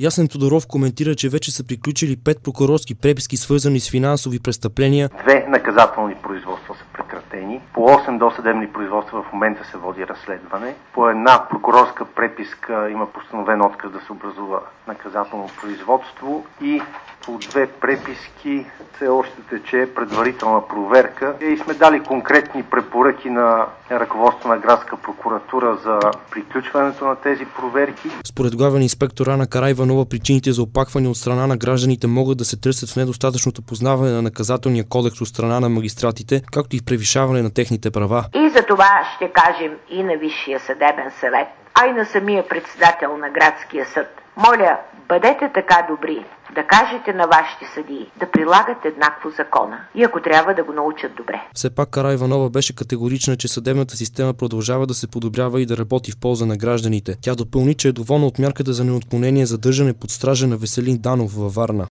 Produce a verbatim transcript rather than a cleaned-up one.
Ясен Тодоров коментира, че вече са приключили пет прокурорски преписки, свързани с финансови престъпления. Две наказателни производства са прекратени. По осем досъдебни производства в момента се води разследване. По една прокурорска преписка има постановен отказ да се образува наказателно производство и по две преписки все още тече предварителна проверка и сме дали конкретни препоръки на ръководството на градска прокуратура за приключването на тези проверки. Според главен инспектор Ана Караиванова, причините за опакване от страна на гражданите могат да се търсят в недостатъчното познаване на наказателния кодекс от страна на магистратите, както и в превишаване на техните права. И за това ще кажем и на Висшия съдебен съвет, а и на самия председател на градския съд. Моля, бъдете така добри да кажете на вашите съдии да прилагат еднакво закона и ако трябва да го научат добре. Все пак Караиванова беше категорична, че съдебната система продължава да се подобрява и да работи в полза на гражданите. Тя допълни, че е доволна от мярката за неотклонение задържане под стража на Веселин Данов във Варна.